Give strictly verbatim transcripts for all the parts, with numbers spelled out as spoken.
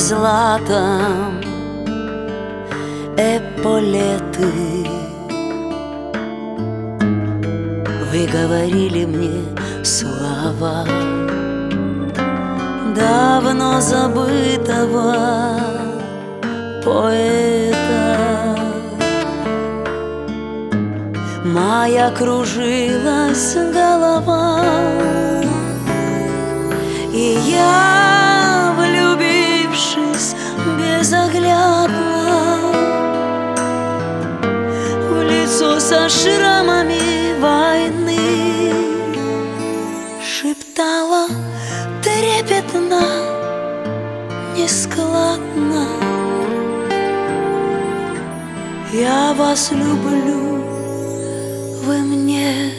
златом эполеты. Вы говорили мне слова давно забытого поэта. Моя кружилась голова, и я, влюбившись безоглядно в лицо со шрамами войны, шептала трепетно, нескладно: я вас люблю, вы мне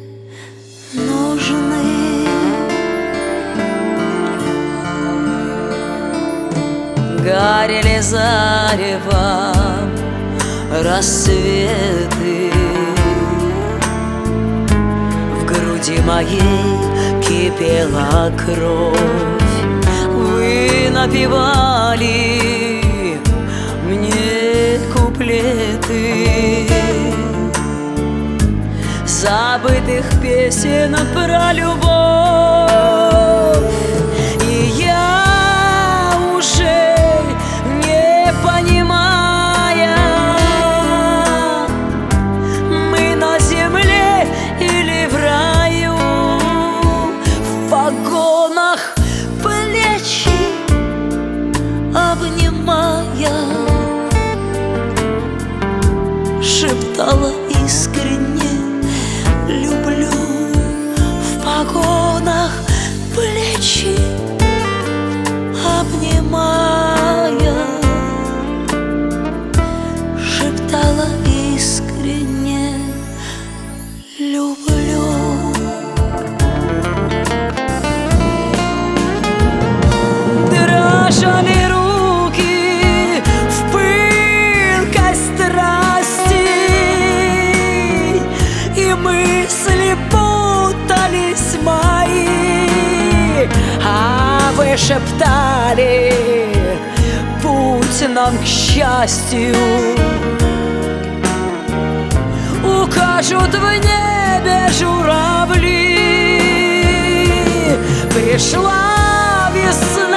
нужны. Горели зарево рассветы, в груди моей кипела кровь. Вы напевали мне куплеты забытых песен про любовь, и я уже не понимая, мы на земле или в раю, в погонах плечи обнимая, шептала искренне: люблю, в погонах плечи обнимая, шептала искренне: люблю. Дрожали руки в пылкой страсти, и мысли путались мои, а вы шептали: путь нам к счастью укажут в небе журавли. Пришла весна,